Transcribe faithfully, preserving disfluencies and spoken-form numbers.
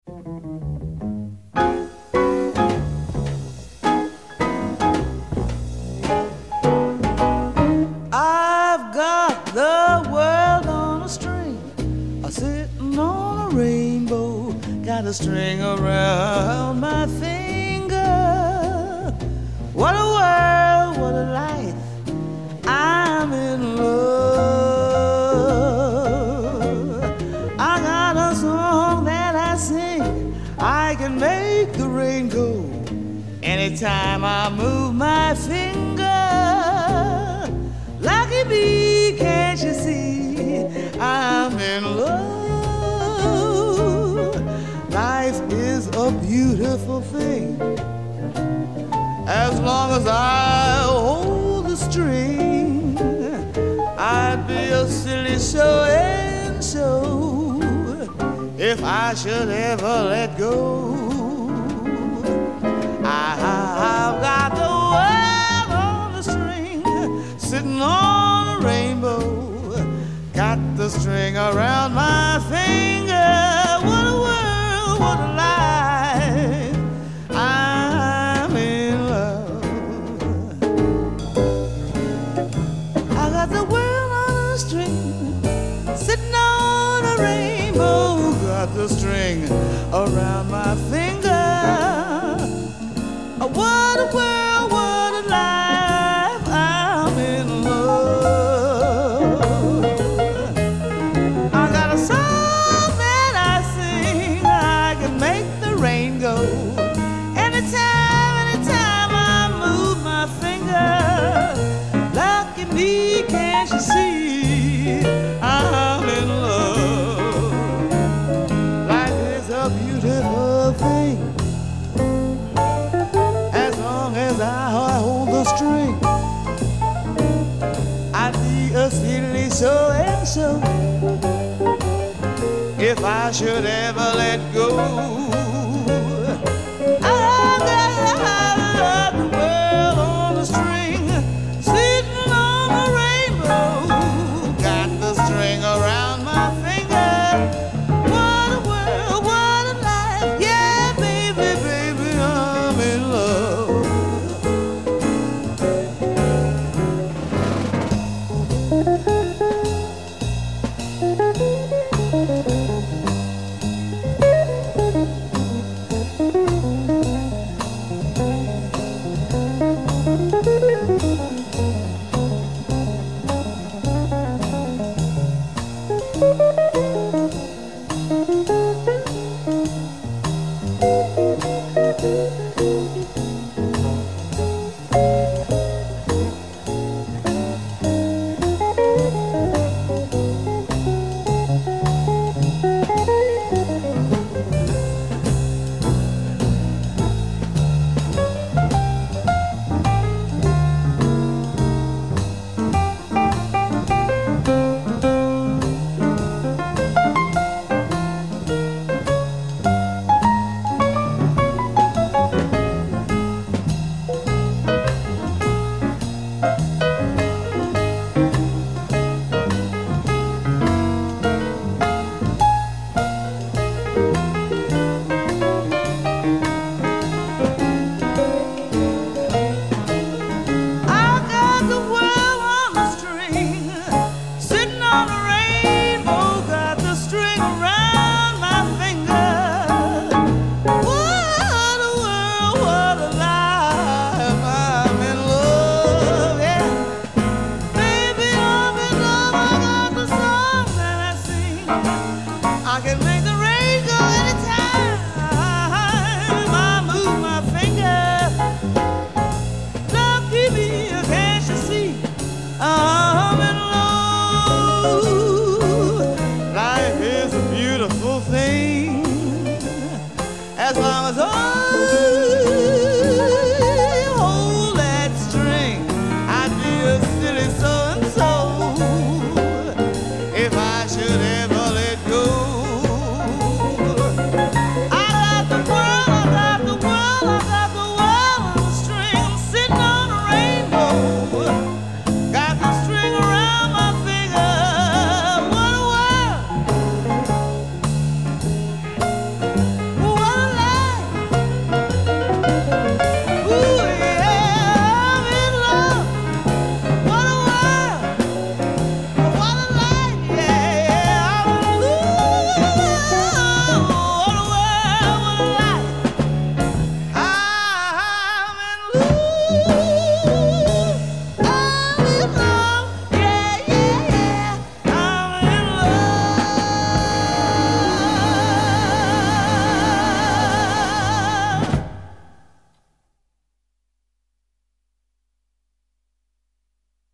I've got the world on a string, a sitting on a rainbow, got a string around my finger. What a world, what a life, I'm in love. I got a song that I sing, I can make the rain go anytime I move my finger. Lucky me, can't you see, I'm in love. Life is a beautiful thing, as long as I hold the string. I'd be a silly so-and-so if I should ever let go. I've got the world on the string, sitting on a rainbow, got the string around my finger. What a world, what a life, I'm in love. I got the world on a string, sitting on a rainbow, got the string around my finger. What a world, what a life, I'm in love. I got a song that I sing, I can make the rain go anytime, anytime I move my finger. Lucky me, can't you see, I'm in love. Life is a beautiful thing, as I hold the string. I'd be a silly so-and-so if I should ever let go. I got the world on the string, sitting on a rainbow, got the string around my finger. What a world, what a life, yeah, baby, baby, I'm in love. As long as